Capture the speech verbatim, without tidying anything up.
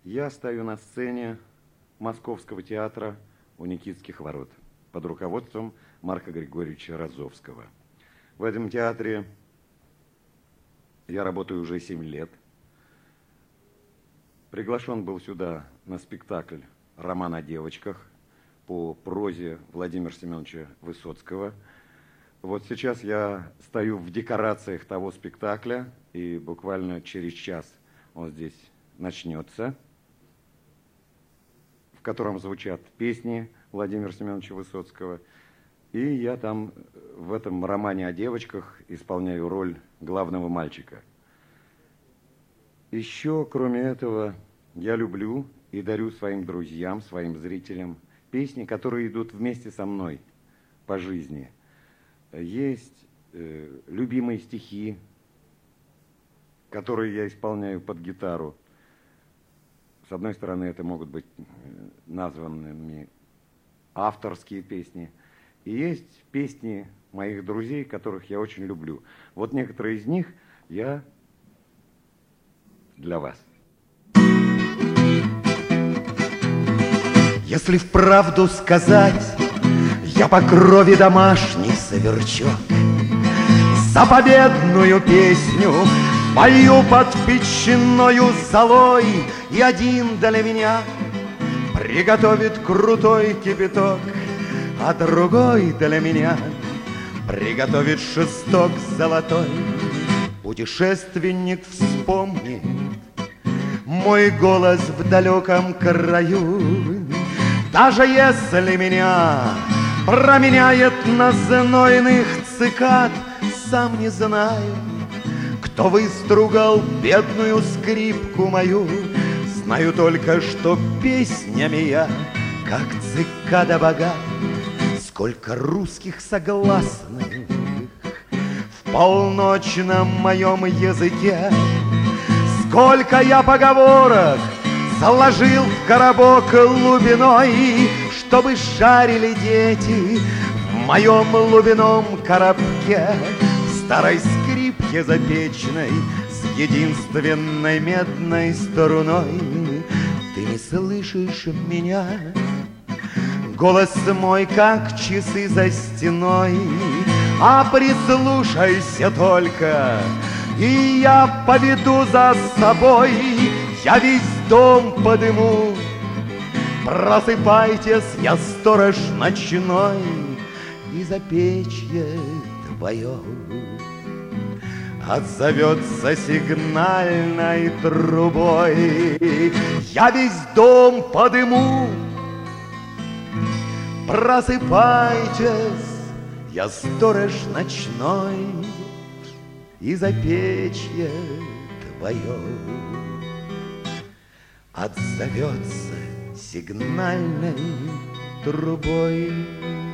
Я стою на сцене Московского театра у Никитских ворот под руководством Марка Григорьевича Розовского. В этом театре я работаю уже семь лет. Приглашен был сюда на спектакль «Роман о девочках» по прозе Владимира Семеновича Высоцкого. Вот сейчас я стою в декорациях того спектакля, и буквально через час он здесь начнется, в котором звучат песни Владимира Семеновича Высоцкого. И я там в этом романе о девочках исполняю роль главного мальчика. Еще, кроме этого, я люблю и дарю своим друзьям, своим зрителям песни, которые идут вместе со мной по жизни. Есть э, любимые стихи, которые я исполняю под гитару. С одной стороны, это могут быть названными авторские песни. И есть песни моих друзей, которых я очень люблю. Вот некоторые из них я для вас. Если вправду сказать, я по крови домашний сверчок, заповедную песню пою под печною золой, и один для меня приготовит крутой кипяток, а другой для меня приготовит шесток золотой. Путешественник вспомнит мой голос в далеком краю, даже если меня променяет на знойных цикад. Сам не знаю, кто выстругал бедную скрипку мою. Знаю только, что песнями я, как цикада богат. Сколько русских согласных в полночном моем языке, сколько я поговорок заложил в коробок глубиной, чтобы шарили дети в моем глубином коробке, в старой скрипке запечной с единственной медной струной. Ты не слышишь меня? Голос мой, как часы за стеной, а прислушайся только, и я поведу за собой, я весь дом подыму. Просыпайтесь, я сторож ночной, и запечье твое отзовется сигнальной трубой. Я весь дом подыму. Просыпайтесь, я сторож ночной, и запечье твое отзовется сигнальной трубой.